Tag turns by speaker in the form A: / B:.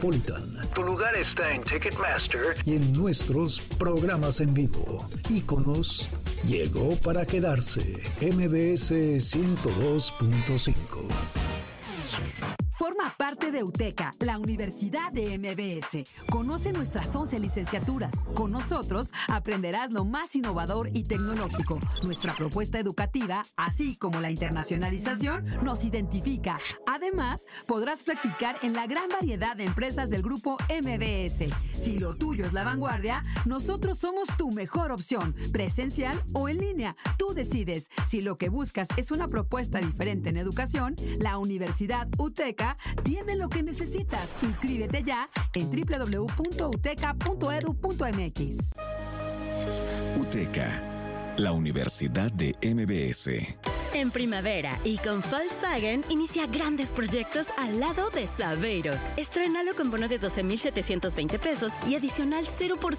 A: Tu lugar está en Ticketmaster y en nuestros programas en vivo. Íconos llegó para quedarse. MBS 102.5.
B: Forma parte de UTECA, la Universidad de MBS. Conoce nuestras 11 licenciaturas. Con nosotros aprenderás lo más innovador y tecnológico. Nuestra propuesta educativa, así como la internacionalización, nos identifica. Además, podrás practicar en la gran variedad de empresas del grupo MBS. Si lo tuyo es la vanguardia, nosotros somos tu mejor opción, presencial o en línea. Tú decides. Si lo que buscas es una propuesta diferente en educación, la Universidad UTECA tiene lo que necesitas. Inscríbete ya en www.uteca.edu.mx.
C: UTECA, la Universidad de MBS.
D: En primavera y con Volkswagen inicia grandes proyectos al lado de Saveiro. Estrénalo con bono de 12,720 pesos y adicional 0%